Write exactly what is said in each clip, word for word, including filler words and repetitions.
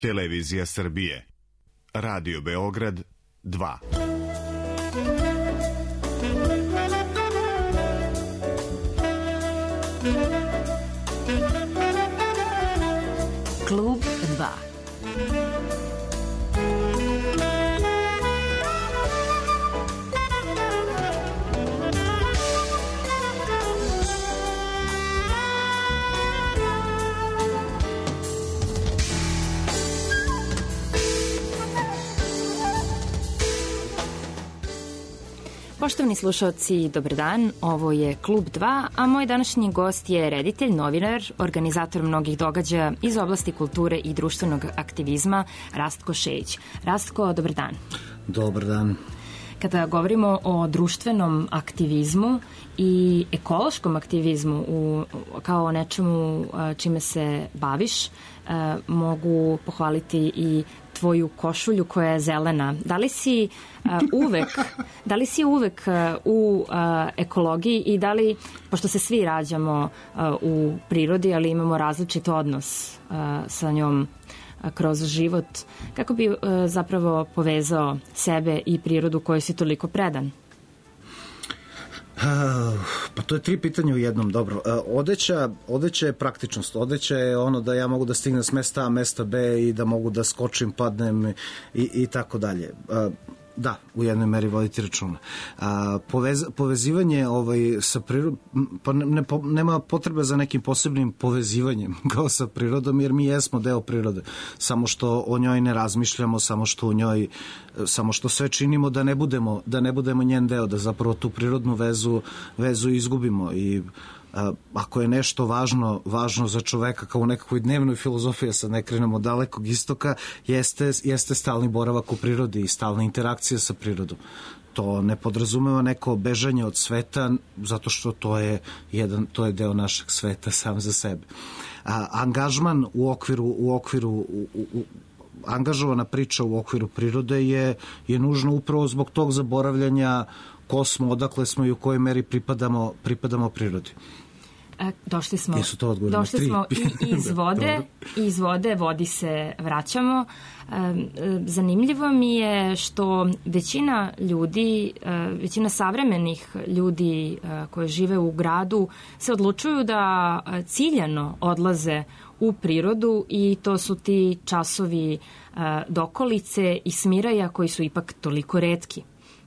Televizija Srbije. Radio Beograd dva. Klub dva. Poštovani slušalci, dobar dan, ovo je Klub dva, a moj današnji gost je reditelj, novinar, organizator mnogih događaja iz oblasti kulture i društvenog aktivizma, Rastko Šejić. Rastko, dobar dan. Dobar dan. Kada govorimo o društvenom aktivizmu i ekološkom aktivizmu u, kao nečemu čime se baviš, mogu pohvaliti i tvoju košulju koja je zelena. Da li si uh, uvek, da li si uvek uh, u uh, ekologiji i da li, pošto se svi rađamo uh, u prirodi, ali imamo različit odnos uh, sa njom uh, kroz život, kako bi uh, zapravo povezao sebe i prirodu kojoj si toliko predan? Pa to je tri pitanja u jednom, dobro. Odeća, odeća je praktičnost. Odeća je ono da ja mogu da stignem s mesta A, mesta B i da mogu da skočim, padnem i, i tako dalje. Da, u jednoj meri voditi računa. A, povez, povezivanje ovaj, sa prirodom, pa ne, ne, nema potrebe za nekim posebnim povezivanjem kao sa prirodom, jer mi jesmo deo prirode. Samo što o njoj ne razmišljamo, samo što u njoj, samo što sve činimo da ne budemo, da ne budemo njen deo, da zapravo tu prirodnu vezu, vezu izgubimo. I a, ako je nešto važno, važno za čoveka kao u nekakvoj dnevnoj filozofiji, sad ne krenemo od dalekog istoka, jeste, jeste stalni boravak u prirodi i stalna interakcija sa prirodom. To ne podrazumeva neko bežanje od sveta, zato što to je, jedan, to je deo našeg sveta sam za sebe. A, angažman u okviru, u okviru u, u, angažovana priča u okviru prirode je, je nužno upravo zbog tog zaboravljanja ko smo, odakle smo i u kojoj meri pripadamo, pripadamo prirodi. E, došli smo, došli smo i iz vode, i iz vode, vodi se vraćamo. E, zanimljivo mi je što većina ljudi, većina savremenih ljudi koji žive u gradu se odlučuju da ciljano odlaze u prirodu i to su ti časovi dokolice i smiraja koji su ipak toliko retki.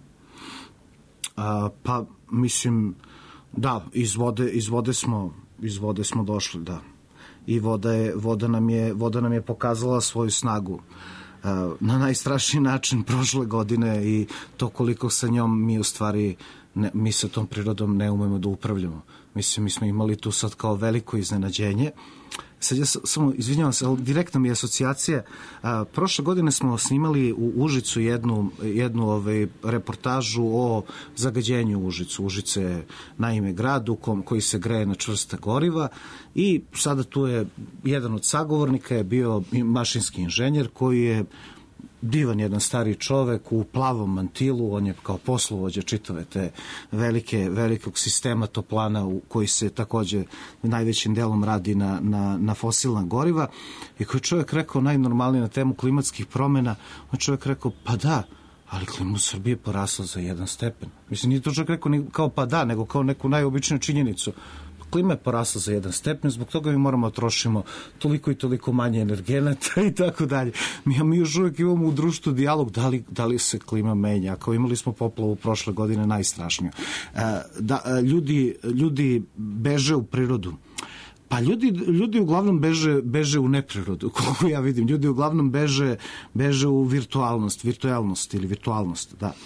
A, pa, mislim, da, iz vode, iz vode smo, iz vode smo došli, da. I voda je, voda nam je, voda nam je pokazala svoju snagu a, na najstrašniji način prošle godine i to koliko sa njom mi u stvari, ne, mi sa tom prirodom ne umemo da upravljamo. Mislim, mi smo imali tu sad kao veliko iznenađenje. Sad ja samo, izvinjavam se, ali direktna mi je asocijacija. A, prošle godine smo snimali u Užicu jednu, jednu ovaj, reportažu o zagađenju Užicu. Užice je naime grad u kom, koji se greje na čvrsta goriva i sada tu je jedan od sagovornika je bio mašinski inženjer koji je divan jedan stari čovek u plavom mantilu, on je kao poslovođa čitave te velike, velikog sistema toplana u koji se takođe najvećim delom radi na, na, na fosilna goriva i koji čovjek rekao najnormalnije na temu klimatskih promjena, on čovjek rekao pa da, ali klima u Srbiji je porasla za jedan stepen. Mislim, nije to čovjek rekao kao pa da, nego kao neku najobičniju činjenicu. Klima je porasla za jedan stepen, zbog toga mi moramo trošimo toliko i toliko manje energenata i tako dalje. Mi, mi još uvijek imamo u društvu dijalog da li, da li se klima menja. Kao imali smo poplavu prošle godine najstrašniju. Da, ljudi, ljudi beže u prirodu. Pa ljudi, ljudi uglavnom beže, beže u neprirodu, koliko ja vidim. Ljudi uglavnom beže, beže u virtualnost, virtualnost ili virtualnost, da.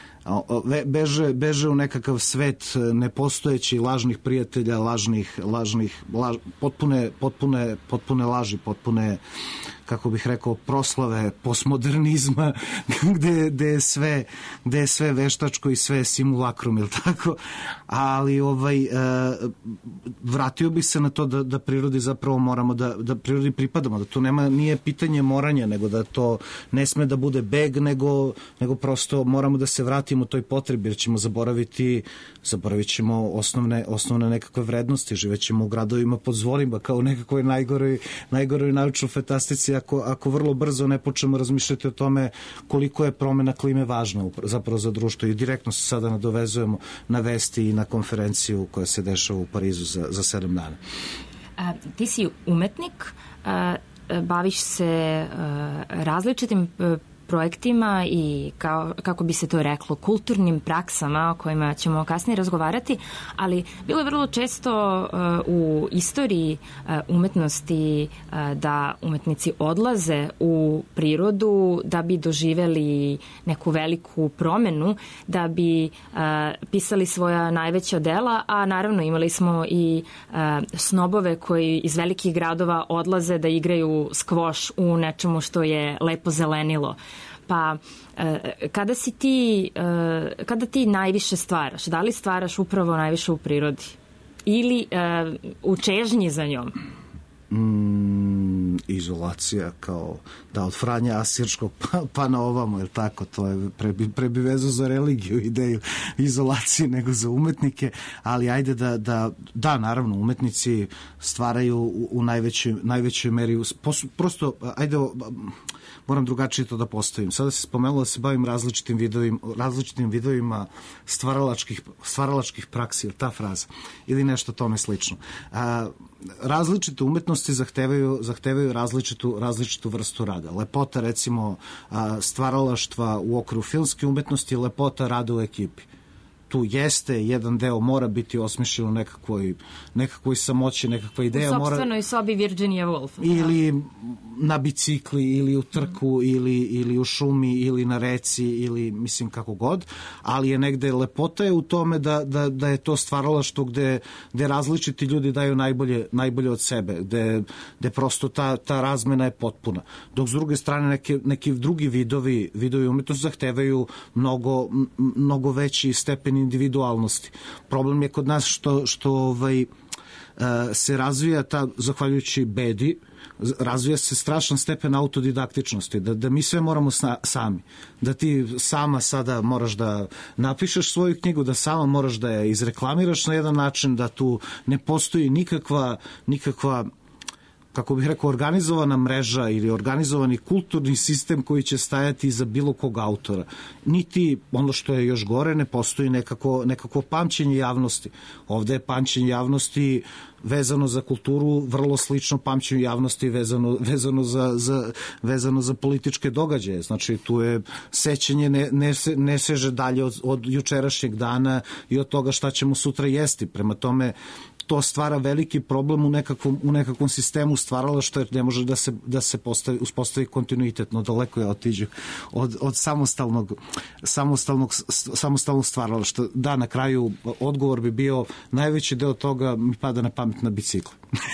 Beže, beže u nekakav svet nepostojeći lažnih prijatelja, lažnih, lažnih, laž, potpune, potpune, potpune laži, potpune, kako bih rekao, proslave postmodernizma, gde, gde, je sve, gde je sve veštačko i sve simulakrum, ili tako? Ali ovaj, vratio bih se na to da, da prirodi zapravo moramo, da, da prirodi pripadamo, da to nema, nije pitanje moranja, nego da to ne sme da bude beg, nego, nego prosto moramo da se vratimo toj potrebi, jer ćemo zaboraviti, zaboravit ćemo osnovne, osnovne nekakve vrednosti, živećemo u gradovima pod zvorima, kao u nekakvoj najgoroj, najgoroj naučno-fantastici umetnosti ako, ako vrlo brzo ne počnemo razmišljati o tome koliko je promena klime važna zapravo za društvo i direktno se sada nadovezujemo na vesti i na konferenciju koja se dešava u Parizu za, za sedam dana. A, ti si umetnik, a, baviš se a, različitim a, projektima i kao, kako bi se to reklo, kulturnim praksama o kojima ćemo kasnije razgovarati, ali bilo je vrlo često uh, u istoriji uh, umetnosti uh, da umetnici odlaze u prirodu da bi doživeli neku veliku promenu, da bi uh, pisali svoja najveća dela, a naravno imali smo i uh, snobove koji iz velikih gradova odlaze da igraju skvoš u nečemu što je lepo zelenilo. Pa kada si ti, kada ti najviše stvaraš, da li stvaraš upravo najviše u prirodi ili u čežnji za njom? Mm, izolacija kao da od Franja Asirskog pa, pa na ovamo, je tako, to je prebi, prebi vezu za religiju, ideju izolacije nego za umetnike, ali ajde da, da, da naravno umetnici stvaraju u, u najvećoj, najvećoj meri, prosto, ajde moram drugačije to da postavim. Sada se spomenulo da se bavim različitim vidovima, različitim vidovima stvaralačkih, stvaralačkih praksi, ta fraza, ili nešto tome slično. A, različite umetnosti zahtevaju, zahtevaju različitu, različitu vrstu rada. Lepota, recimo, a, stvaralaštva u okviru filmske umetnosti, lepota rada u ekipi. Tu jeste, jedan deo mora biti osmišljen u nekakvoj, nekakvoj samoći, nekakva ideja. U sopstvenoj mora... sobi Virginia Woolf. Ili na bicikli, ili u trku, mm. ili, ili u šumi, ili na reci, ili mislim kako god, ali je negde lepota je u tome da, da, da je to stvaralaštvo gde, gde različiti ljudi daju najbolje, najbolje od sebe, gde, gde prosto ta, ta razmena je potpuna. Dok s druge strane neke, neki drugi vidovi, vidovi umetnosti zahtevaju mnogo, mnogo veći stepen individualnosti. Problem je kod nas što, što ovaj, se razvija ta, zahvaljujući bedi, razvija se strašan stepen autodidaktičnosti, da, da mi sve moramo sna, sami. Da ti sama sada moraš da napišeš svoju knjigu, da sama moraš da je izreklamiraš na jedan način, da tu ne postoji nikakva, nikakva kako bih rekao, organizovana mreža ili organizovani kulturni sistem koji će stajati iza bilo kog autora. Niti, ono što je još gore, ne postoji nekako, nekako pamćenje javnosti. Ovde je pamćenje javnosti vezano za kulturu vrlo slično pamćenju javnosti vezano, vezano, za, za, vezano za političke događaje. Znači, tu je sećanje ne, ne, se, ne seže dalje od, od jučerašnjeg dana i od toga šta ćemo sutra jesti. Prema tome, to stvara veliki problem u nekakvom, u nekakvom sistemu stvaralaštva, jer ne može da se, da se postavi, uspostavi kontinuitetno, daleko je otiđu od, od samostalnog, samostalnog, samostalnog stvaralaštva. Da, na kraju odgovor bi bio, najveći deo toga mi pada na pamet na bicikle.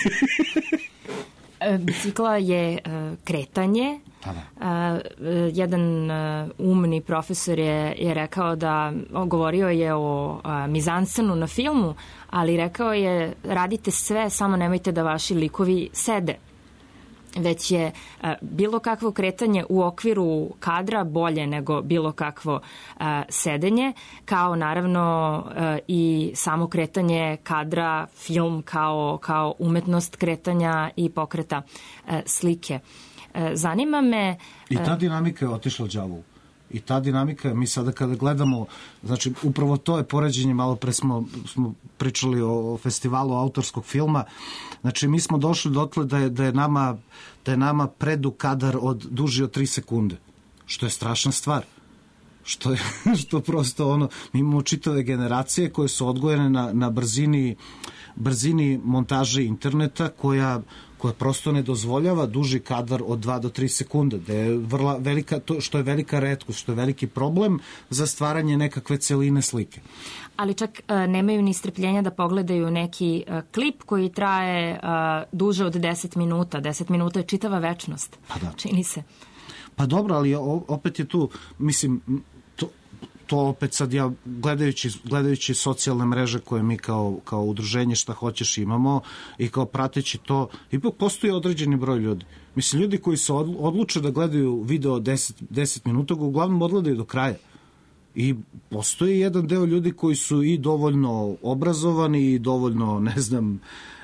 Bicikla je uh, kretanje. Uh, jedan uh, umni profesor je, je rekao da, govorio je o uh, mizanscenu na filmu, ali rekao je radite sve, samo nemojte da vaši likovi sede. Već je uh, bilo kakvo kretanje u okviru kadra bolje nego bilo kakvo uh, sedenje, kao naravno uh, i samo kretanje kadra, film kao, kao umetnost kretanja i pokreta uh, slike. Zanima me... I ta dinamika je otišla đavovu. I ta dinamika, mi sada kada gledamo, znači upravo to je poređenje, malo pre smo, smo pričali o festivalu autorskog filma, znači mi smo došli dotle da je, da je nama, da je nama predug kadar od, duži od tri sekunde, što je strašna stvar. Što je, što prosto ono, mi imamo čitave generacije koje su odgojene na, na brzini, brzini montaže interneta koja koja prosto ne dozvoljava duži kadar od dva do tri sekunde, da je vrla velika, to što je velika retkost, što je veliki problem za stvaranje nekakve celine slike. Ali čak uh, nemaju ni strpljenja da pogledaju neki uh, klip koji traje uh, duže od deset minuta. deset minuta je čitava večnost, pa da. Čini se. Pa dobro, ali opet je tu, mislim, to, to opet sad ja, gledajući, gledajući socijalne mreže koje mi kao, kao udruženje šta hoćeš imamo i kao prateći to, ipak postoji određeni broj ljudi. Mislim, ljudi koji se odluče da gledaju video deset, deset minuta, uglavnom odgledaju do kraja. I postoji jedan deo ljudi koji su i dovoljno obrazovani i dovoljno, ne znam,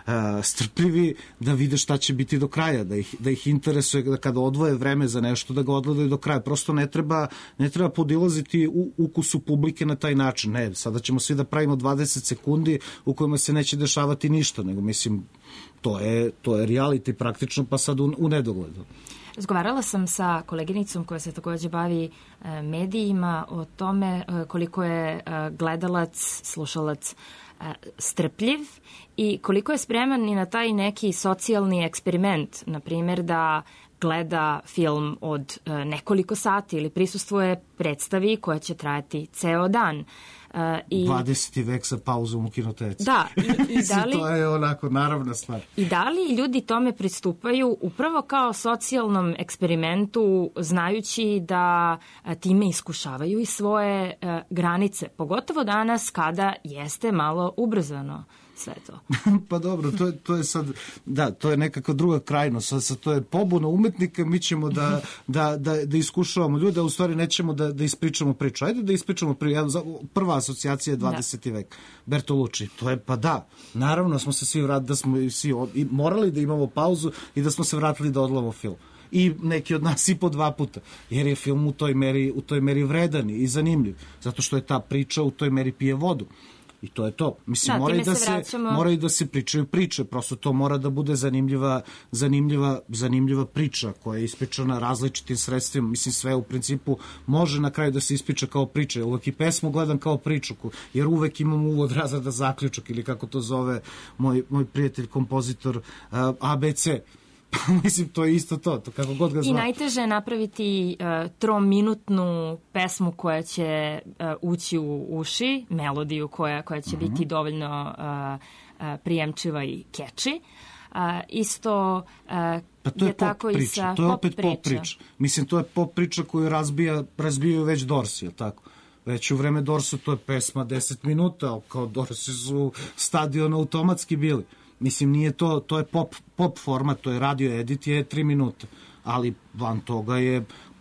strpljivi da vide šta će biti do kraja, da ih, da ih interesuje da kada odvoje vreme za nešto da ga odgledaju do kraja. Prosto ne treba, ne treba podilaziti u ukusu publike na taj način. Ne, sada ćemo svi da pravimo dvadeset sekundi u kojima se neće dešavati ništa, nego mislim to je, to je reality praktično, pa sad u, u nedogledu. Razgovarala sam sa koleginicom koja se takođe bavi e, medijima o tome e, koliko je e, gledalac, slušalac e, strpljiv i koliko je spreman i na taj neki socijalni eksperiment, na primjer da gleda film od e, nekoliko sati ili prisustvuje predstavi koja će trajati ceo dan. Uh, i dvadeseti vek sa pauzom u kinoteci. Da, i, i da li, to je onako naravna stvar. I da li ljudi tome pristupaju upravo kao socijalnom eksperimentu, znajući da a, time iskušavaju i svoje a, granice, pogotovo danas kada jeste malo ubrzano sve to. Pa dobro, to je, to je sad, da, to je nekako druga krajnost, sad, sad to je pobuna umetnika, mi ćemo da, da, da, da iskušavamo ljude, a u stvari nećemo da, da ispričamo priču. Ajde da ispričamo priču, prva asocijacija je dvadeseti da. vek, Bertolucci, to je, pa da, naravno smo se svi vratili, da smo svi i morali da imamo pauzu i da smo se vratili da odgledamo film. I neki od nas i po dva puta, jer je film u toj meri, u toj meri vredan i zanimljiv, zato što je ta priča u toj meri pije vodu. I to je to. Mislim, da, moraju da se, vraćamo... moraju da se pričaju priče, prosto to mora da bude zanimljiva, zanimljiva, zanimljiva priča koja je ispričana različitim sredstvima. Mislim, sve u principu može na kraju da se ispriča kao priča. Uvek i pesmu gledam kao priču, jer uvek imam uvod, razrada, zaključak ili kako to zove moj, moj prijatelj, kompozitor uh, A B C. Mislim, to je isto to, to kako god ga zva. I najteže je napraviti uh, trominutnu pesmu koja će uh, ući u uši, melodiju koja, koja će uh-huh. biti dovoljno uh, uh, prijemčiva i catchy. Uh, isto uh, pa to je, je tako priča. I sa to je pop opet priča. Pop priča. Mislim, to je pop priča koju razbija, razbijaju već Dorsi, je tako? Već u vreme Dorsa to je pesma deset minuta, kao Dorsi su stadion automatski bili. Mislim, nije to, to je pop, pop format, to je radio edit, je tri minuta, ali van toga je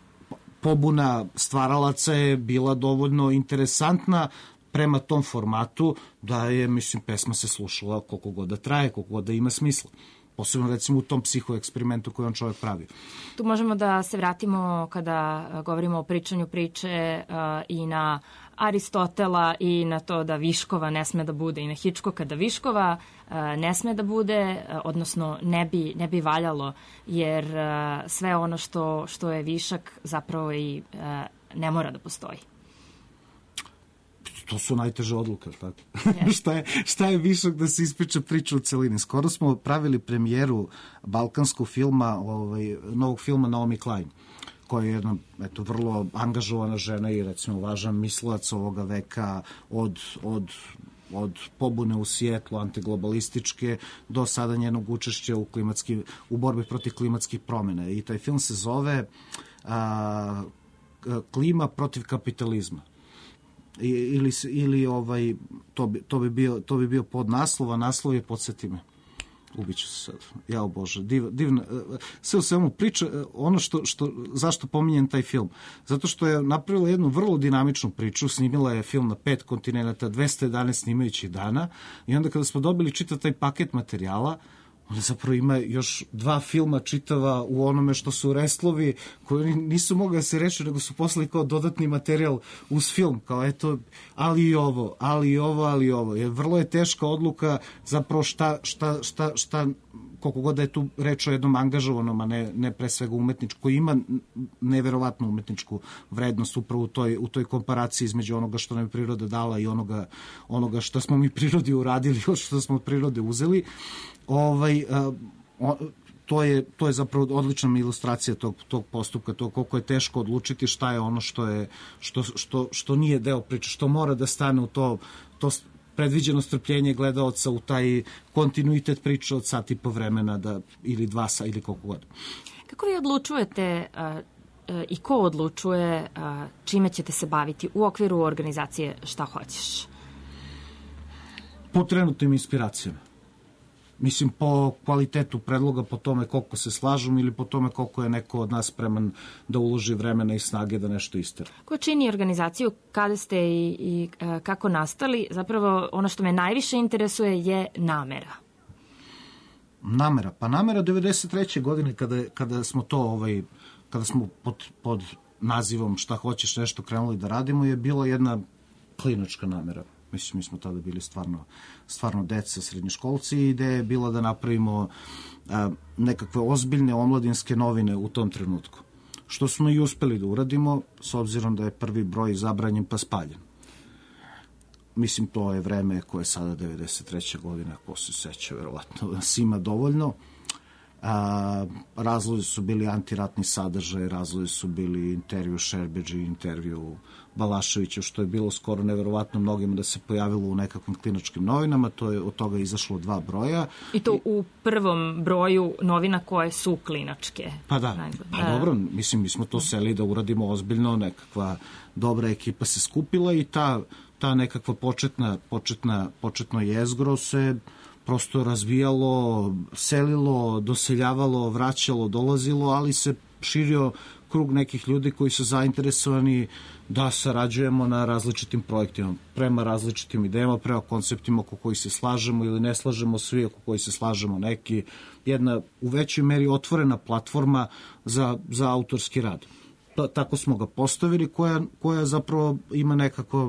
pobuna stvaralaca je bila dovoljno interesantna prema tom formatu da je, mislim, pesma se slušala koliko god da traje, koliko god da ima smisla. Posebno, recimo, u tom psihoeksperimentu koji on čovjek pravi. Tu možemo da se vratimo kada govorimo o pričanju priče uh, i na Aristotela i na to da viškova ne sme da bude i na Hitchcocka da viškova uh, ne sme da bude, uh, odnosno ne bi, ne bi valjalo, jer uh, sve ono što, što je višak zapravo i uh, ne mora da postoji. To su najteže odluke, tako? Yeah. šta, je, šta je višak da se ispriča priča u celini? Skoro smo pravili premijeru balkanskog filma, ovaj, novog filma Naomi Klein, koja je jedna, eto, vrlo angažovana žena i, recimo, važan mislilac ovoga veka od, od, od pobune u Sijetlu, antiglobalističke, do sada njenog učešća u, klimatski, u borbi protiv klimatskih promjena. I taj film se zove a, Klima protiv kapitalizma. I, ili, ili ovaj, to bi, to bi bio, to bi bio podnaslov, a naslov je podsjeti me. Ubiću se sad. Jao Bože, div, divna. Sve u svemu priča, ono što, što, zašto pominjem taj film? Zato što je napravila jednu vrlo dinamičnu priču, snimila je film na pet kontinenta, dvesta jedanaest snimajućih dana i onda kada smo dobili čitav taj paket materijala, ona zapravo ima još dva filma čitava u onome što su restlovi koji nisu mogli da se reši, nego su poslali kao dodatni materijal uz film, kao eto, ali i ovo, ali i ovo, ali i ovo. Jer vrlo je teška odluka zapravo šta, šta, šta, šta koliko god da je tu reč o jednom angažovanom, a ne, ne pre svega umetničku, koji ima neverovatnu umetničku vrednost upravo u toj, u toj komparaciji između onoga što nam je priroda dala i onoga, onoga što smo mi prirodi uradili, što smo od prirode uzeli. Ovaj, uh, to je, to je zapravo odlična ilustracija tog, tog postupka, to koliko je teško odlučiti šta je ono što, je, što, što, što nije deo priče, što mora da stane u to, to predviđeno strpljenje gledaoca u taj kontinuitet priče od sat i po vremena da, ili dva sa ili koliko god. Kako vi odlučujete uh, uh, i ko odlučuje uh, čime ćete se baviti u okviru organizacije Šta hoćeš? Po trenutnim inspiracijama. Mislim, po kvalitetu predloga, po tome koliko se slažem ili po tome koliko je neko od nas spreman da uloži vremena i snage da nešto istera. Ko čini organizaciju, kada ste i, i kako nastali? Zapravo, ono što me najviše interesuje je namera. Namera, pa namera devedeset treće godine kada, kada smo to, ovaj, kada smo pod, pod nazivom Šta hoćeš nešto krenuli da radimo, je bila jedna klinačka namera. Mislim, mi smo tada bili stvarno, stvarno deca, srednjoškolci, i ideja je bila da napravimo a, nekakve ozbiljne omladinske novine u tom trenutku. Što smo i uspeli da uradimo, s obzirom da je prvi broj zabranjen pa spaljen. Mislim, to je vreme koje je sada devedeset treća godina, ko se seća, verovatno nas ima dovoljno. A, razlozi su bili antiratni sadržaj, razlozi su bili intervju Šerbeđi, intervju Balaševića, što je bilo skoro neverovatno mnogima da se pojavilo u nekakvim klinačkim novinama. To je od toga izašlo dva broja. I to u prvom broju novina koje su klinačke. Pa da, pa da. Dobro, mislim, mi smo to seli da uradimo ozbiljno, nekakva dobra ekipa se skupila i ta, ta nekakva početna, početna, početno jezgro se prosto razvijalo, selilo, doseljavalo, vraćalo, dolazilo, ali se širio krug nekih ljudi koji su zainteresovani da sarađujemo na različitim projektima, prema različitim idejama, prema konceptima oko kojih se slažemo ili ne slažemo svi, oko kojih se slažemo neki. Jedna u većoj meri otvorena platforma za, za autorski rad. T- tako smo ga postavili, koja, koja zapravo ima nekako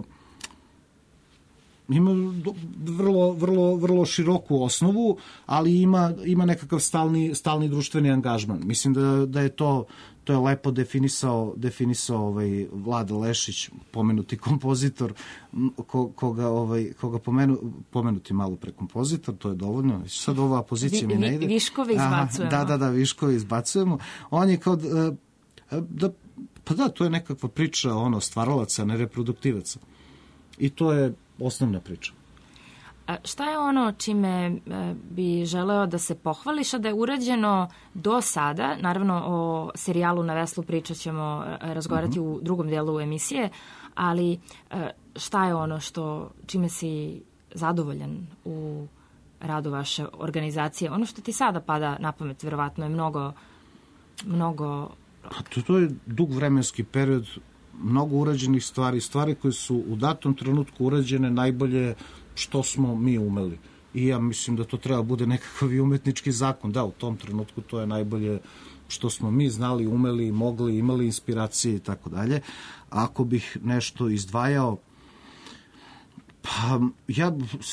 ima vrlo, vrlo, vrlo široku osnovu, ali ima, ima nekakav stalni, stalni društveni angažman. Mislim da, da je to, to je lepo definisao, definisao ovaj Vlada Lešić, pomenuti kompozitor, ko, koga, ovaj, koga pomenu, pomenuti malo pre kompozitor, to je dovoljno. Sad ova pozicija vi, mi ne ide. Viškove izbacujemo. Aha, da, da, da, viškove izbacujemo. On je kao, da, pa da, to je nekakva priča ono, stvaralaca, ne reproduktivaca. I to je osnovna priča. A šta je ono čime bi želeo da se pohvališ, a da je urađeno do sada? Naravno, o serijalu Na veslu pričat ćemo razgovarati uh-huh. u drugom delu emisije, ali šta je ono što, čime si zadovoljan u radu vaše organizacije? Ono što ti sada pada na pamet, verovatno je mnogo, mnogo... Pa to, to je dug vremenski period, mnogo urađenih stvari, stvari koje su u datom trenutku urađene najbolje što smo mi umeli. I ja mislim da to treba bude nekakav i umetnički zakon. Da, u tom trenutku to je najbolje što smo mi znali, umeli, mogli, imali inspiracije i tako dalje. Ako bih nešto izdvajao, pa ja,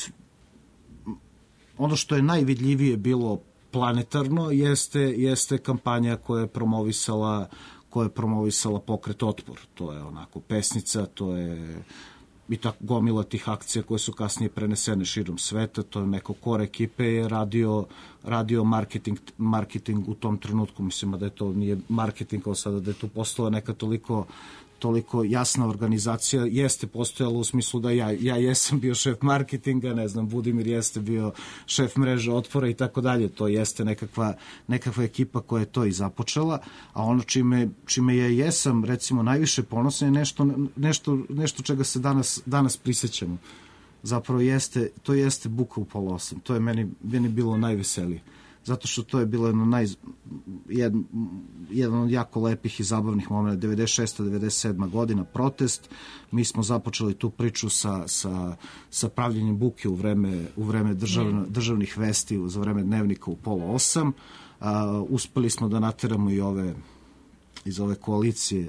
ono što je najvidljivije bilo planetarno jeste, jeste kampanja koja je promovisala koja je promovisala pokret Otpor. To je onako pesnica, to je i tako gomila tih akcija koje su kasnije prenesene širom sveta. To je neko core ekipe je radio, radio marketing, marketing u tom trenutku. Mislim da je to nije marketing kao sada, da je tu postala neka toliko toliko jasna organizacija. Jeste postojalo u smislu da ja, ja jesam bio šef marketinga, ne znam, Budimir jeste bio šef mreže Otpora i tako dalje. To jeste nekakva, nekakva ekipa koja je to i započela, a ono čime, čime ja jesam, recimo, najviše ponosan je nešto, nešto, nešto čega se danas, danas prisjećamo. Zapravo jeste, to jeste Buka u pola osam. To je meni, meni bilo najveselije. Zato što to je bilo jedno naj, jedan, jedan od jako lepih i zabavnih momenta. devedeset šesta devedeset sedma godina, protest. Mi smo započeli tu priču sa, sa, sa pravljenjem buke u vreme, u vreme državno, državnih vesti, za vreme dnevnika u pola osam. A, uspeli smo da nateramo i ove iz ove koalicije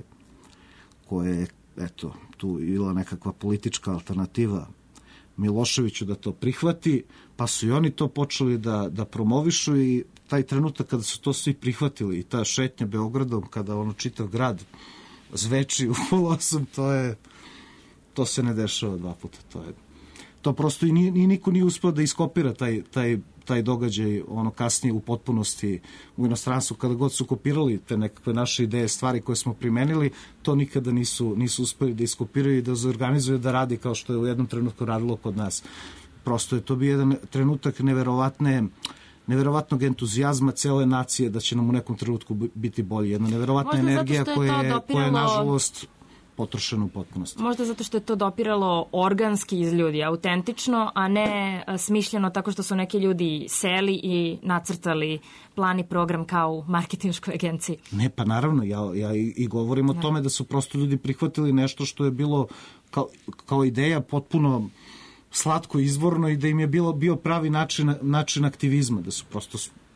koje, eto, tu je bila nekakva politička alternativa Miloševiću da to prihvati, pa su i oni to počeli da, da promovišu i taj trenutak kada su to svi prihvatili i ta šetnja Beogradom, kada ono čitav grad zveči u pola osam, to je, to se ne dešava dva puta. To je, to prosto i, ni, i niko nije uspio da iskopira taj, taj, taj događaj ono kasnije u potpunosti u inostranstvu. Kada god su kopirali te nekakve naše ideje, stvari koje smo primenili, to nikada nisu, nisu uspeli da iskopiraju i da zorganizuju da radi kao što je u jednom trenutku radilo kod nas. Prosto je to bio jedan trenutak neverovatne neverovatnog entuzijazma cele nacije da će nam u nekom trenutku biti bolje. Jedna neverovatna Možda energija koja je, dopiralo... koja je nažalost potrošeno u potpunosti. Možda zato što je to dopiralo organski iz ljudi, autentično, a ne smišljeno tako što su neki ljudi seli i nacrtali plan i program kao u marketinškoj agenciji. Ne, pa naravno, ja, ja i, i govorim o ne. tome da su prosto ljudi prihvatili nešto što je bilo kao, kao ideja potpuno slatko izvorno i da im je bilo, bio pravi način, način aktivizma, da su prosto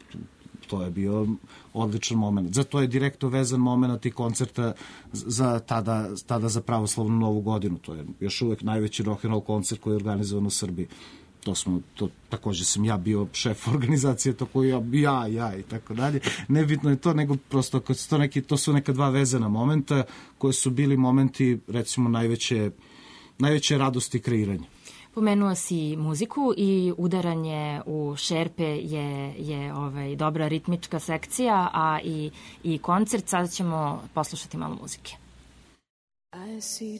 to je bio odličan moment. Zato je direktno vezan moment i koncerta za tada, tada za pravoslavnu Novu godinu. To je još uvek najveći rock'n'roll koncert koji je organizovan u Srbiji. To smo, to, takođe sam ja bio šef organizacije, tako ja, ja, ja i tako dalje. Nebitno je to, nego prosto kad su to, neki, to su neka dva vezana momenta koje su bili momenti, recimo, najveće, najveće radosti i kreiranja. Pomenuo si muziku i udaranje u šerpe je, je ovaj, dobra ritmička sekcija, a i, i koncert. Sada ćemo poslušati malo muzike. I see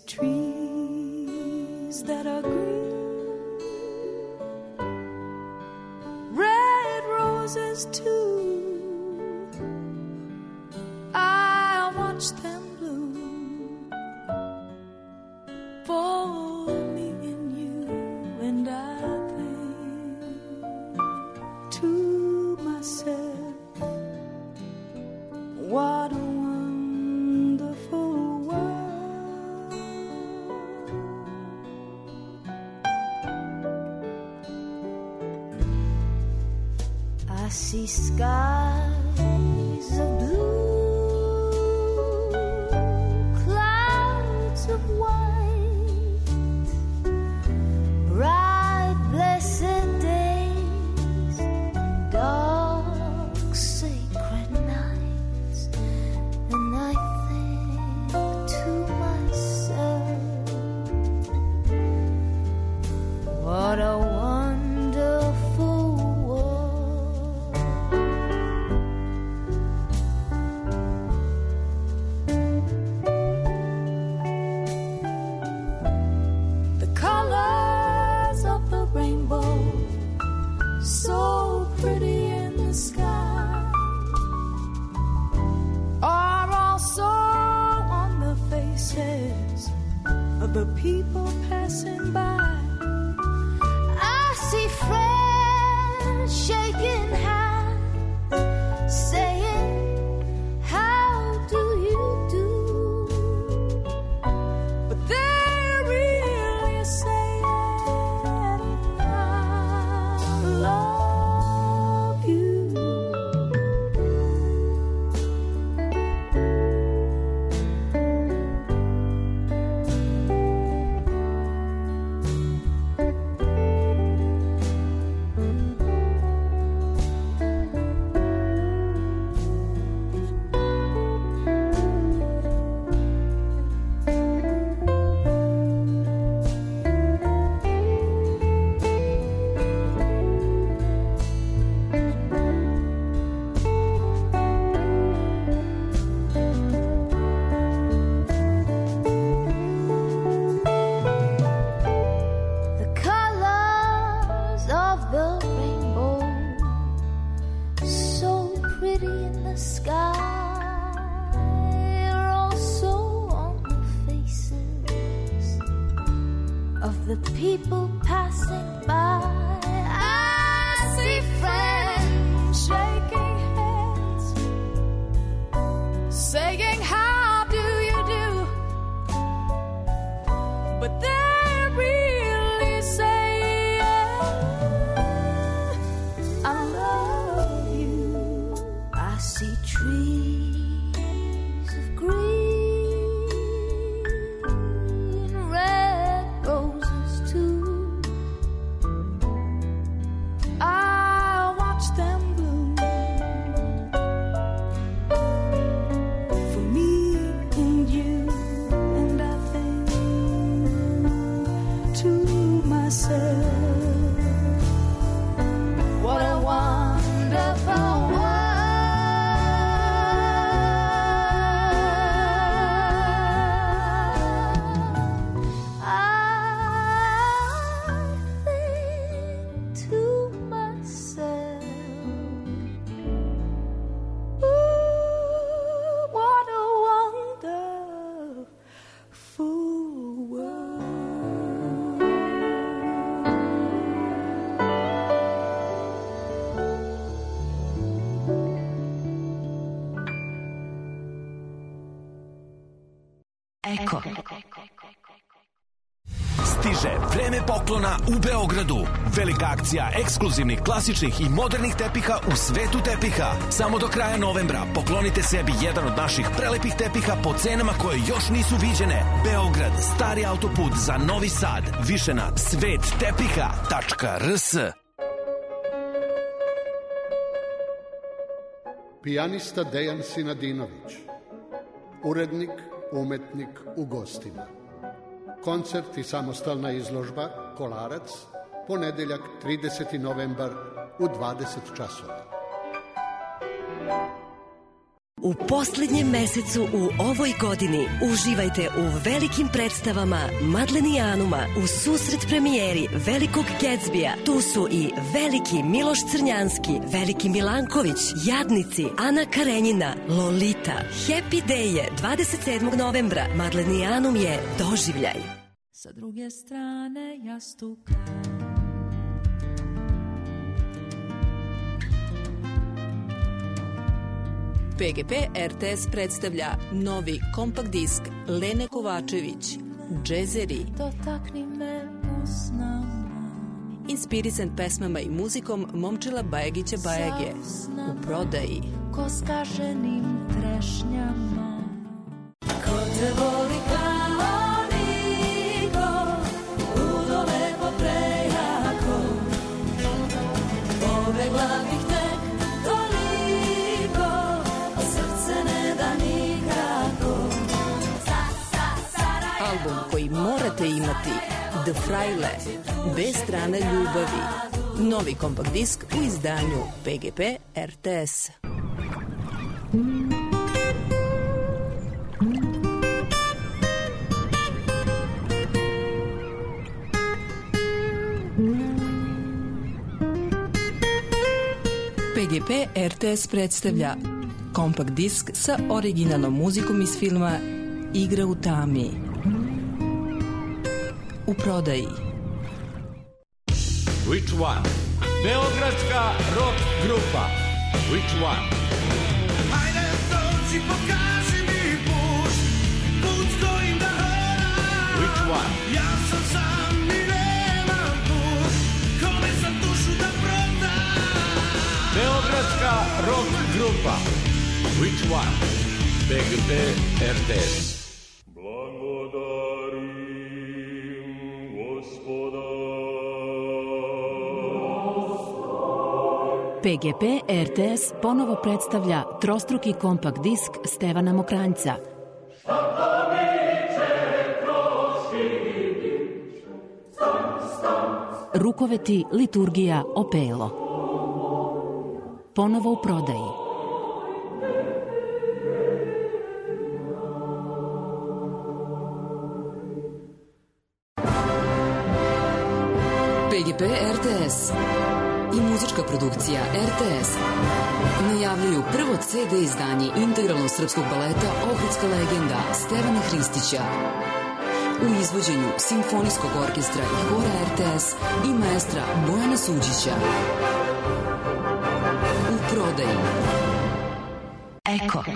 trees that are green, red roses too. I watch them bloom for me and you, and I think to myself, what a wonderful world. I see skies of blue, clouds of white, bright blessed days, dark sacred nights, and I think to myself, what a wonderful world. The colors of the rainbow, so pretty in the sky, are also on the faces of the people passing by. I see friends shaking hands, saying, how do you do? But they're really saying, I love you. The colors of the rainbow, so pretty in the sky, are also on the faces of the people passing by. I see friends shaking hands, saying, how do you do? But they're really saying, I love you. I see trees of green, red roses too. I watch them bloom for me and you, and I think to myself, what a wonderful world. I think to myself, ooh, what a wonderful world. Eko. Stiže vreme poklona u Beogradu. Velika akcija ekskluzivnih, klasičnih i modernih tepiha u svetu tepiha. Samo do kraja novembra poklonite sebi jedan od naših prelepih tepiha po cenama koje još nisu viđene. Beograd, stari autoput za Novi Sad. Više na svet tepiha tačka r s. Pijanista Dejan Sinadinović, urednik, umetnik u gostima. Koncert i samostalna izložba Kolarac, ponedeljak trideseti novembar u dvadeset časova. U posljednjem mesecu u ovoj godini uživajte u velikim predstavama Madlenijanuma u susret premijeri Velikog Gatsbija. Tu su i Veliki Miloš Crnjanski, Veliki Milanković, Jadnici, Ana Karenjina, Lolita. Happy Day je dvadeset sedmog novembra. Madlenijanum je doživljaj. Sa druge strane jastuka P G P R T S predstavlja novi kompakt disk Lene Kovačević, Džezeri. Dotakni me usnama, inspirisan pesmama i muzikom Momčila Bajagića Bajage. U prodaji. koskaženim trešnjama. Ko te voli kao niko, ludo lepo prejako, pobegla bih tek toliko, a srce ne da nikako. Album koji morate imati, The Fraile, bez strane ljubavi. Novi kompakt disk u izdanju P G P R T S. P G P R T S predstavlja kompakt disk sa originalnom muzikom iz filma Igra u tami. U prodaji. Which one? Beogradska rock grupa. Which one? Hajde dođi, pokaži mi put, put kojim da hodam. Which one? Ja sam sam i nemam put, kome sam dušu da prodam. Beogradska rock grupa. Which one? P G P R T S. P G P R T S ponovo predstavlja trostruki kompakt disk Stevana Mokranjca. Rukoveti, liturgija, opelo. Ponovo u prodaji. P G P R T S i muzička produkcija R T S najavljuju prvo C D izdanje integralnog srpskog baleta Ohridska legenda Stevana Hristića u izvođenju Simfonijskog orkestra i hora R T S i maestra Bojana Suđića. U prodaji. Eko.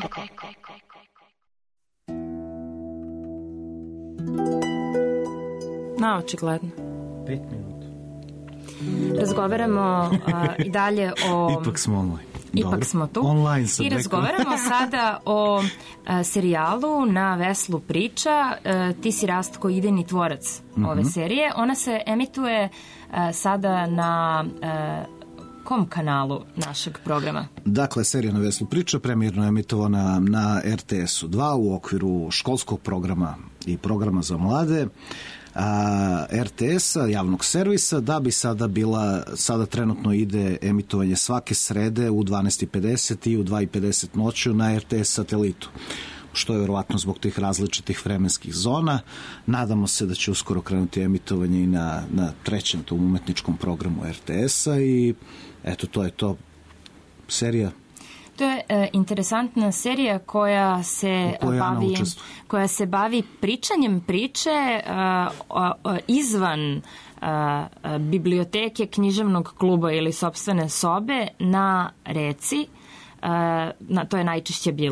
Na, očigledno. Pet minuta. Razgovaramo a, i dalje o... Ipak smo online. Ipak Dobro. smo tu. Online sam I razgovaramo sada o a, serijalu Na veslu priča. A, ti si Rastko idejni tvorac mm-hmm. ove serije. Ona se emituje a, sada na... A, kom kanalu našeg programa? Dakle, serija Na veslu priča premijerno je emitovana na R T S u dva u okviru školskog programa i programa za mlade. A, R T S-a, javnog servisa, da bi sada bila, sada trenutno ide emitovanje svake srede u dvanaest i pedeset i u dva i pedeset noću na R T S satelitu, što je vjerovatno zbog tih različitih vremenskih zona. Nadamo se da će uskoro krenuti emitovanje i na, na trećem tom umetničkom programu R T S-a i eto, to je to. Serija. To je e, interesantna serija koja se koja bavi koja se bavi pričanjem priče a, a, a, izvan a, a, biblioteke, književnog kluba ili sopstvene sobe na reci. A, na, to je najčešće bila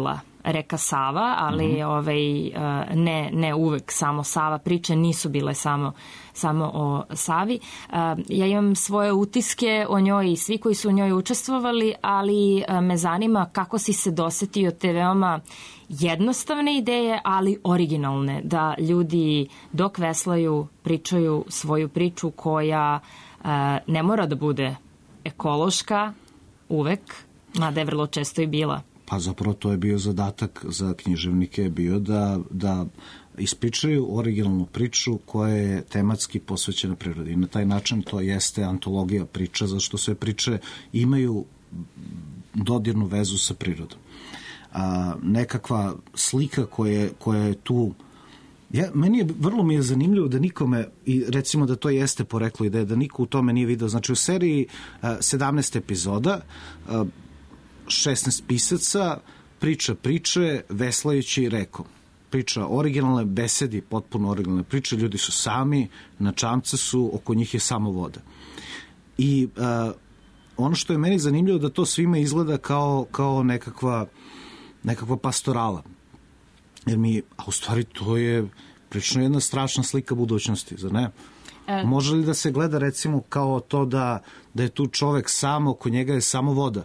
reka Sava, ali mm-hmm. ovaj, ne, ne uvek samo Sava. Priče nisu bile samo, samo o Savi. Ja imam svoje utiske o njoj i svi koji su u njoj učestvovali, ali me zanima kako si se dosetio te veoma jednostavne ideje, ali originalne, da ljudi dok veslaju pričaju svoju priču koja ne mora da bude ekološka uvek, mada je vrlo često i bila. Pa zapravo to je bio zadatak za književnike, je bio da, da ispričaju originalnu priču koja je tematski posvećena prirodi. I na taj način to jeste antologija priča, zašto sve priče imaju dodirnu vezu sa prirodom. A, nekakva slika koja, koja je tu... Ja, meni je, vrlo mi je zanimljivo da nikome, i recimo da to jeste poreklo ideje, da niko u tome nije video. Znači u seriji a, sedamnaest epizoda, a, šesnaest pisaca, priča priče, veslajući rekom. Priča originalne besedi, potpuno originalne priče, ljudi su sami, na čamce su, oko njih je samo voda. I a, ono što je meni zanimljivo da to svima izgleda kao, kao nekakva, nekakva pastorala. Jer mi, a u stvari to je prilično jedna strašna slika budućnosti, zar ne? E... Može li da se gleda recimo kao to da, da je tu čovek sam, oko njega je samo voda?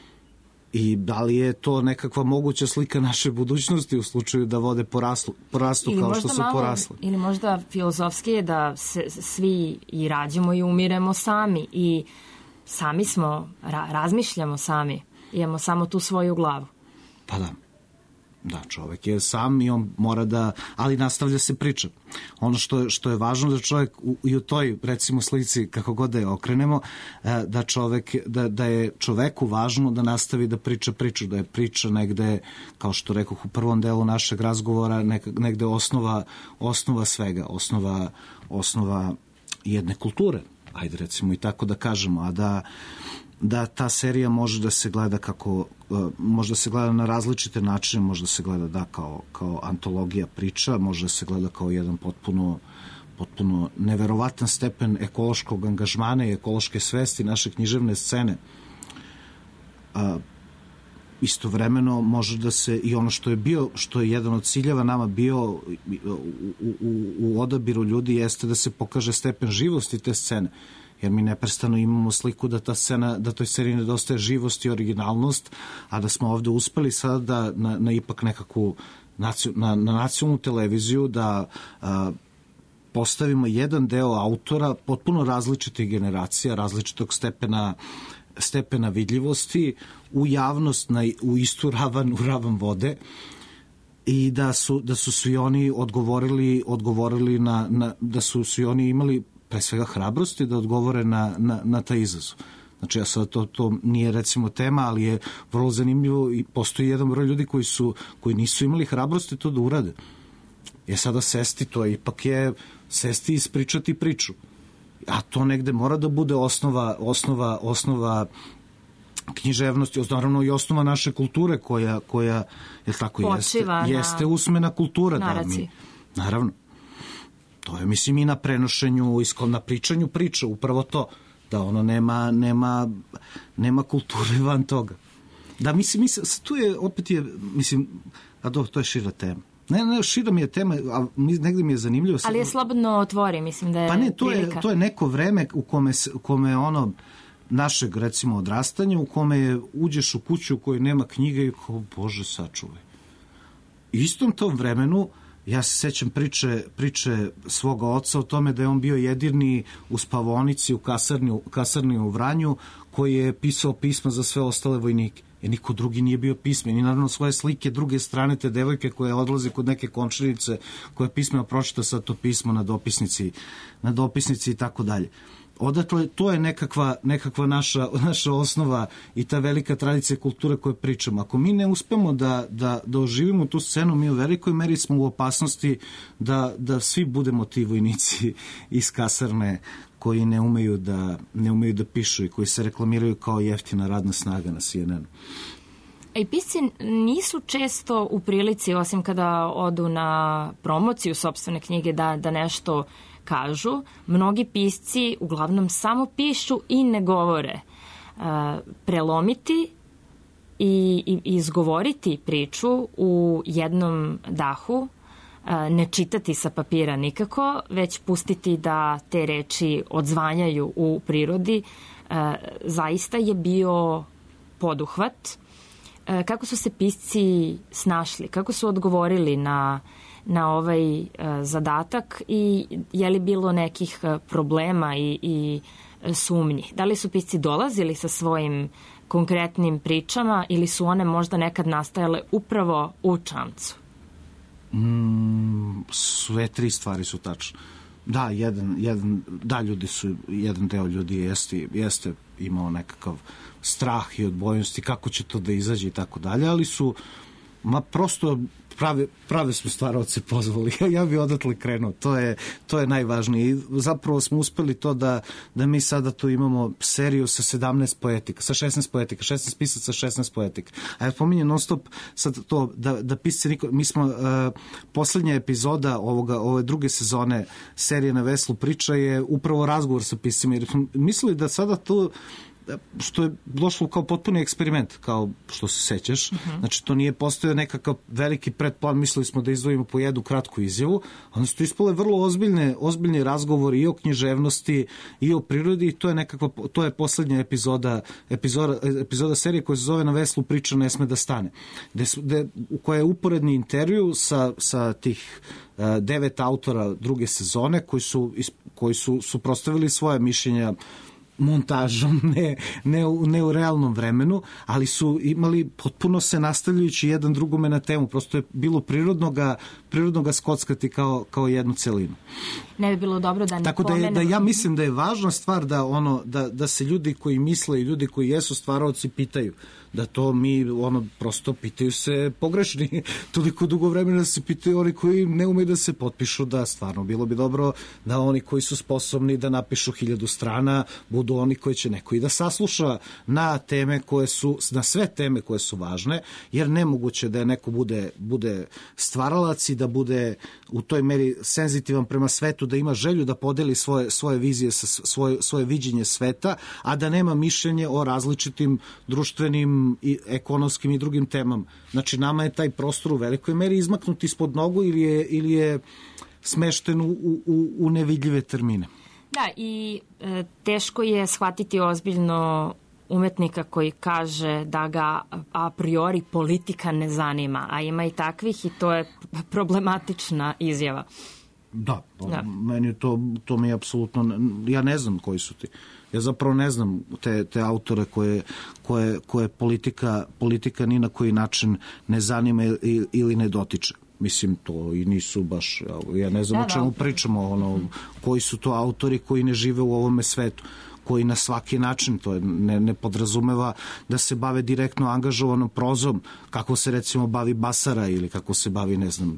I da li je to nekakva moguća slika naše budućnosti u slučaju da vode poraslu, porastu ili kao što su malo, porasle? Ili možda filozofski je da se svi i rađemo i umiremo sami i sami smo, ra, razmišljamo sami, imamo samo tu svoju glavu. Pa da. Da, čovek je sam i on mora da, ali nastavlja se priča. Ono što je, što je važno da čovek u, i u toj, recimo, slici, kako god da je okrenemo, da, čovek, da, da je čoveku važno da nastavi da priča priču, da je priča negde, kao što rekoh u prvom delu našeg razgovora, negde osnova, osnova svega, osnova, osnova jedne kulture, ajde recimo i tako da kažemo, a da da ta serija može da se gleda kako, može da se gleda na različite načine, može da se gleda da kao, kao antologija priča, može da se gleda kao jedan potpuno, potpuno neverovatan stepen ekološkog angažmana i ekološke svesti naše književne scene. A, istovremeno može da se i ono što je bio, što je jedan od ciljeva nama bio u, u, u odabiru ljudi jeste da se pokaže stepen živosti te scene. Jer mi neprestano imamo sliku da ta scena, da toj seriji nedostaje živost i originalnost, a da smo ovde uspeli sada da na, na ipak nekakvu na, na nacionalnu televiziju da a, postavimo jedan deo autora potpuno različitih generacija, različitog stepena stepena vidljivosti u javnost, na, u istu ravan, u ravan vode, i da su, da su svi oni odgovorili, odgovorili na, na, da su svi oni imali pre svega hrabrosti da odgovore na, na, na taj izazov. Znači, ja sad to, to nije recimo tema, ali je vrlo zanimljivo i postoji jedan broj ljudi koji, su, koji nisu imali hrabrosti to da urade. Je sada sesti, to je, ipak je sesti i ispričati priču. A to negde mora da bude osnova, osnova, osnova književnosti, naravno i osnova naše kulture koja, koja je tako, jeste, jeste usmena kultura. Da, mi, naravno. To je, mislim, i na prenošenju, na pričanju priča, upravo to, da ono nema, nema, nema kulture van toga. Da, mislim, mislim, tu je, opet je, mislim, a do, to je šira tema. Ne, ne, šira mi je tema, a negde mi je zanimljivo. Ali je slobodno otvori, mislim da je pa ne, to prilika. Je, to je neko vreme u kome, u kome ono, našeg, recimo, odrastanja, u kome je, uđeš u kuću u kojoj nema knjiga i kao, Bože, sačuvaj. I istom tom vremenu, ja se sećam priče, priče svoga oca o tome da je on bio jedini u spavaonici u kasarni, u kasarni u Vranju koji je pisao pisma za sve ostale vojnike. Jer niko drugi nije bio pismen. I naravno svoje slike druge strane te devojke koje odlaze kod neke končanice koja pismeno pročita sad to pismo na dopisnici, na dopisnici i tako dalje. Odatle, to je nekakva, nekakva naša, naša osnova i ta velika tradicija kulture koje pričamo. Ako mi ne uspemo da, da, da oživimo tu scenu, mi u velikoj meri smo u opasnosti da, da svi budemo ti vojnici iz kasarne koji ne umeju da, ne umeju da pišu i koji se reklamiraju kao jeftina radna snaga na C N N-u. I pisci nisu često u prilici, osim kada odu na promociju sopstvene knjige, da, da nešto kažu. Mnogi pisci uglavnom samo pišu i ne govore. E, prelomiti i, i izgovoriti priču u jednom dahu, ne čitati sa papira nikako, već pustiti da te reči odzvanjaju u prirodi, zaista je bio poduhvat. Kako su se pisci snašli, kako su odgovorili na, na ovaj zadatak i je li bilo nekih problema i, i sumnji? Da li su pisci dolazili sa svojim konkretnim pričama ili su one možda nekad nastajale upravo u čamcu? Mm, sve tri stvari su tačne. Da, jedan, jedan, da, ljudi su, jedan deo ljudi jeste, jeste imao nekakav strah i odbojnosti kako će to da izađe i tako dalje, ali su ma prosto prave, prave smo stvaraoce pozvali. Ja bih odatle krenuo. To je, to je najvažnije. I zapravo smo uspeli to da, da mi sada tu imamo seriju sa sedamnaest poetika, sa šesnaest poetika, šesnaest pisaca, šesnaest poetika. A ja pominjem non stop sad to da, da pisci niko... Mi smo, uh, poslednja epizoda ovoga, ove druge sezone serije Na veslu priča je upravo razgovor sa piscima. Jer smo mislili da sada to što je došlo kao potpuni eksperiment, kao što se sećaš. Uh-huh. Znači, to nije postojao nekakav veliki predplan, mislili smo da izdvojimo po jednu kratku izjavu, onda su to ispale vrlo ozbiljne, ozbiljni razgovori i o književnosti i o prirodi i to je nekakva, to je poslednja epizoda, epizoda, epizoda serije koja se zove Na veslu priča ne sme da stane, gde, gde, u koja je uporedni intervju sa, sa tih uh, devet autora druge sezone koji su, koji su suprotstavili svoje mišljenja montažom, ne, ne, u, ne u realnom vremenu, ali su imali potpuno se nastavljajući jedan drugome na temu. Prosto je bilo prirodno ga, prirodno ga skockati kao, kao jednu celinu. Ne bi bilo dobro da ne Tako da, je, da ja mislim da je važna stvar da, ono, da, da se ljudi koji misle i ljudi koji jesu stvaraoci pitaju. Da to mi, ono, prosto pitaju se pogrešni. Toliko dugo vremena se pitaju oni koji ne umeju da se potpišu, da stvarno bilo bi dobro da oni koji su sposobni da napišu hiljadu strana budu oni koji će neko i da sasluša na teme koje su, na sve teme koje su važne, jer nemoguće da je neko bude, bude stvaralac i da bude u toj meri senzitivan prema svetu, da ima želju da podeli svoje, svoje vizije, svoje, svoje viđenje sveta, a da nema mišljenje o različitim društvenim i ekonomskim i drugim temama. Znači, nama je taj prostor u velikoj meri izmaknut ispod nogu ili je, ili je smešten u, u, u nevidljive termine. Da, i e, teško je shvatiti ozbiljno umetnika koji kaže da ga a priori politika ne zanima, a ima i takvih i to je problematična izjava. Da, da. Meni to, to mi je apsolutno, ja ne znam koji su ti. Ja zapravo ne znam te, te autore koje, koje, koje politika, politika ni na koji način ne zanima ili ne dotiče. Mislim, to i nisu baš, ja ne znam da, o čemu da. pričamo, ono, koji su to autori koji ne žive u ovome svetu, koji na svaki način, to je, ne, ne podrazumeva da se bave direktno angažovanom prozom, kako se recimo bavi Basara ili kako se bavi, ne znam,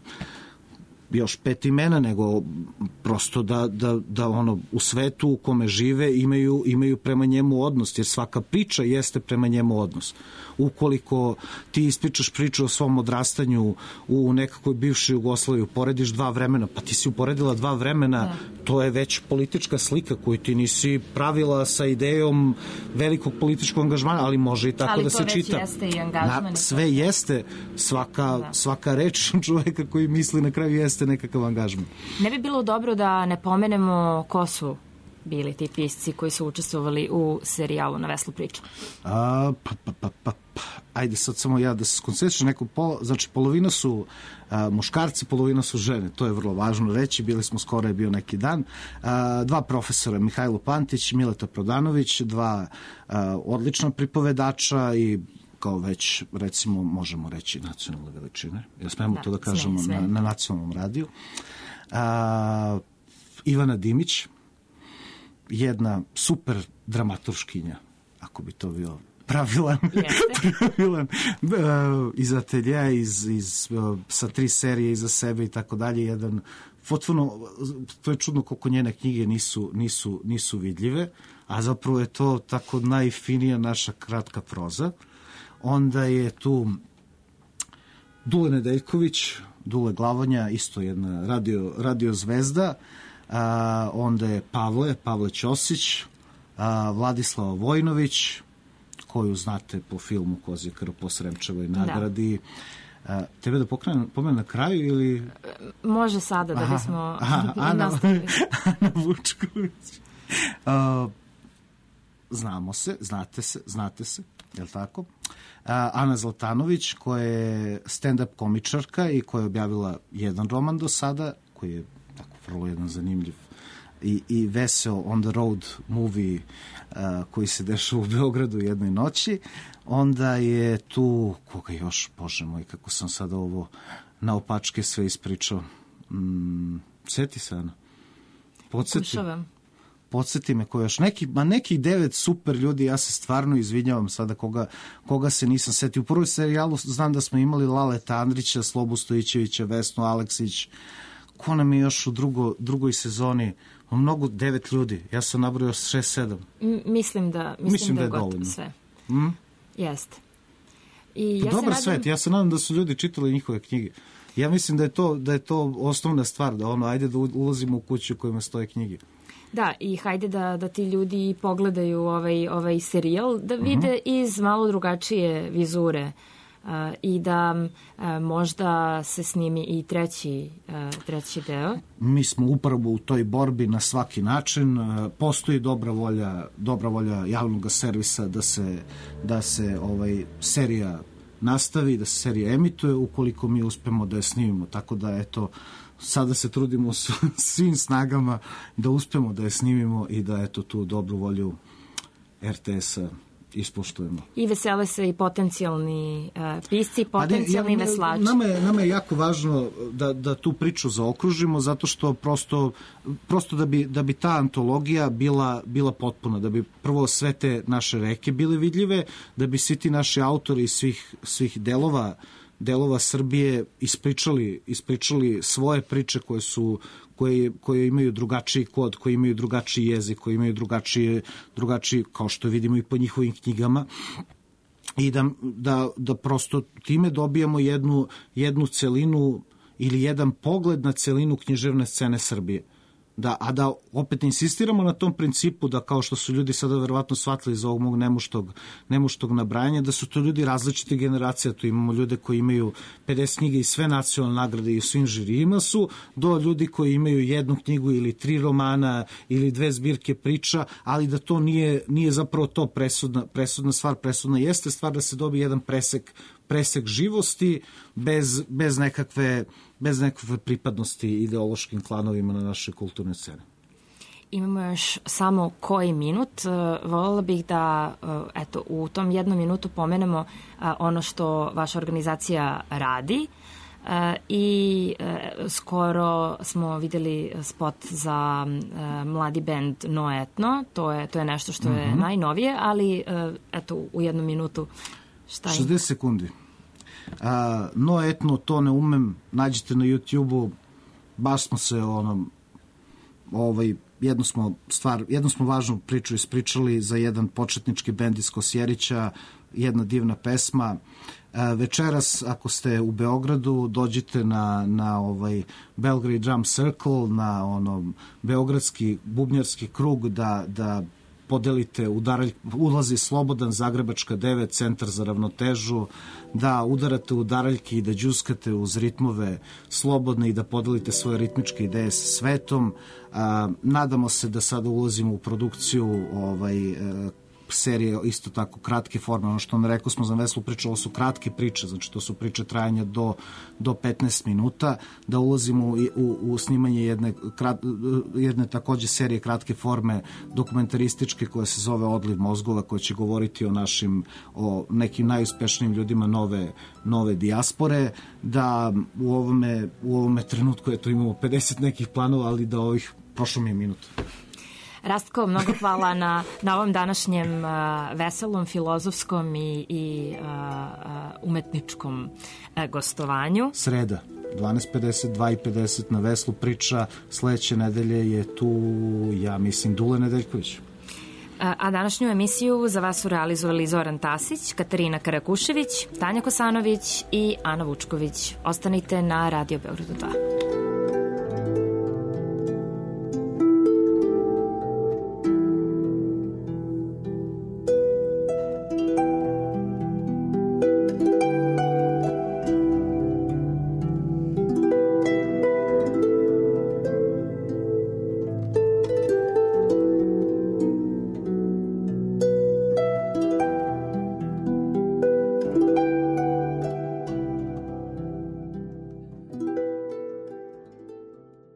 još pet imena, nego prosto da, da, da ono u svetu u kome žive imaju, imaju prema njemu odnos, jer svaka priča jeste prema njemu odnos. Ukoliko ti ispričaš priču o svom odrastanju u nekakvoj bivšoj Jugoslaviji, uporediš dva vremena, pa ti si uporedila dva vremena, da. To je već politička slika koju ti nisi pravila sa idejom velikog političkog angažmana, ali može i tako ali da se čita. Ali to već jeste i angažman. Na, sve jeste, svaka, da. svaka reč čoveka koji misli na kraju jeste nekakav angažman. Ne bi bilo dobro da ne pomenemo ko su bili ti pisci koji su učestvovali u serijalu Na veslu priču? A, pa, pa, pa, pa, pa. Ajde sad samo ja da se skoncentrišem neko pol, znači polovina su a, muškarci, polovina su žene, to je vrlo važno reći, bili smo skoro je bio neki dan, a, dva profesora, Mihajlo Pantić, Mileta Prodanović, dva a, odlična pripovedača i kao već, recimo, možemo reći nacionalne veličine, ja smemo da, to da kažemo sve, sve. Na, na nacionalnom radiju. A, Ivana Dimić, jedna super dramaturškinja, ako bi to bio pravilan, pravilan uh, iz ateljeja, iz, iz, uh, sa tri serije iza sebe i tako dalje, jedan potpuno, to je čudno koliko njene knjige nisu, nisu, nisu vidljive, a zapravo je to tako najfinija naša kratka proza. Onda je tu Dule Nedeljković, Dule Glavonja, isto jedna radio, radio zvezda. A, onda je Pavle, Pavle Ćosić, a, Vladislava Vojnović, koju znate po filmu Kozji krv po Sremčevoj nagradi. Da. A, tebe da pokrenem, pomenem na kraju ili... Može sada da bismo aha, Ana, Ana Vučković. A, znamo se, znate se, znate se, je li tako? A, Ana Zlatanović, koja je stand-up komičarka i koja je objavila jedan roman do sada, koji je tako vrlo jedan zanimljiv i, i veseo on the road movie a, koji se dešava u Beogradu u jednoj noći. Onda je tu, koga još, bože moj, kako sam sada ovo naopačke sve ispričao. Mm, sjeti se, Ana. Podsjeti. Pokušavam. Podsjeti me ko još. Neki, ma nekih devet super ljudi, ja se stvarno izvinjavam sada koga, koga se nisam setio. U prvoj serijalu znam da smo imali Laleta Andrića, Slobu Stojićevića, Vesnu Aleksić. Ko nam je još u drugo, drugoj sezoni? Mnogo, devet ljudi. Ja sam nabrojao šest, sedam. M- mislim da, mislim, mislim da je, da je gotovo sve. Mm? Jeste. I ja Dobar se svet. nadam... Ja se nadam da su ljudi čitali njihove knjige. Ja mislim da je to, da je to osnovna stvar, da ono, ajde da ulazimo u kuću u kojima stoje knjige. Da, i hajde da, da ti ljudi pogledaju ovaj, ovaj serijal, da vide uh-huh. iz malo drugačije vizure uh, i da uh, možda se snimi i treći, uh, treći deo. Mi smo upravo u toj borbi na svaki način. Uh, postoji dobra volja, dobra volja javnog servisa da se, da se ovaj, serija nastavi, da se serija emituje ukoliko mi uspemo da je snimimo. Tako da, eto, sada se trudimo s svim snagama da uspemo da je snimimo i da, eto, tu dobru volju er te es-a ispoštujemo. I vesele se i potencijalni uh, pisci, potencijalni ja, veslači. Nama je, nama je jako važno da, da tu priču zaokružimo, zato što prosto, prosto da, bi, da bi ta antologija bila, bila potpuna, da bi prvo sve te naše reke bile vidljive, da bi svi ti naši autori svih, svih delova delova Srbije ispričali, ispričali svoje priče koje su koje, koje imaju drugačiji kod, koje imaju drugačiji jezik, koje imaju drugačije, drugačiji, kao što vidimo i po njihovim knjigama, i da, da, da prosto time dobijamo jednu, jednu celinu ili jedan pogled na celinu književne scene Srbije. Da, a da opet insistiramo na tom principu da, kao što su ljudi sada verovatno shvatili iz ovog mog nemuštog, nemuštog nabrajanja, da su to ljudi različite generacije. Tu imamo ljude koji imaju pedeset knjiga i sve nacionalne nagrade i u svim žirijima su, do ljudi koji imaju jednu knjigu ili tri romana ili dve zbirke priča, ali da to nije, nije zapravo to presudna, presudna stvar. Presudna jeste stvar da se dobije jedan presek presek živosti bez, bez, nekakve, bez nekakve pripadnosti ideološkim klanovima na naše kulturne scene. Imamo još samo koji minut. Voljela bih da eto, u tom jednom minutu pomenemo ono što vaša organizacija radi. I skoro smo videli spot za mladi bend No Etno. To je, to je nešto što je mm-hmm. najnovije, ali eto, u jednu minutu šta je? šezdeset sekundi. A, no etno, to ne umem, nađite na YouTube-u, baš smo se ono, ovaj, jednu smo stvar, jednu smo važnu priču ispričali za jedan početnički bend iz Kosjerića, jedna divna pesma. A, večeras, ako ste u Beogradu, dođite na, na ovaj Belgrade Drum Circle, na ono beogradski bubnjarski krug da, da podelite udaralj, ulazi slobodan, Zagrebačka devet, centar za ravnotežu, da udarate udaraljke i da džuskate uz ritmove slobodne i da podelite svoje ritmičke ideje sa svetom. A, nadamo se da sada ulazimo u produkciju ovaj, serije isto tako kratke forme, ono što nam rekao smo za Veslu priče, ovo su kratke priče, znači to su priče trajanja do, do petnaest minuta, da ulazimo u, u, u snimanje jedne, krat, jedne takođe serije kratke forme dokumentarističke koja se zove Odliv mozgova, koja će govoriti o našim, o nekim najuspešnijim ljudima nove, nove dijaspore, da u ovome, u ovome trenutku eto, imamo pedeset nekih planova, ali da ovih prošlo mi je minut. Rastko, mnogo hvala na, na ovom današnjem uh, veselom, filozofskom i, i uh, uh, umetničkom uh, gostovanju. Sreda, dvanaest pedeset, dva pedeset na Veslu priča. Sledeće nedelje je tu, ja mislim, Dule Nedeljković. A današnju emisiju za vas su realizovali Zoran Tasić, Katarina Karakušević, Tanja Kosanović i Ana Vučković. Ostanite na Radio Beogradu dva.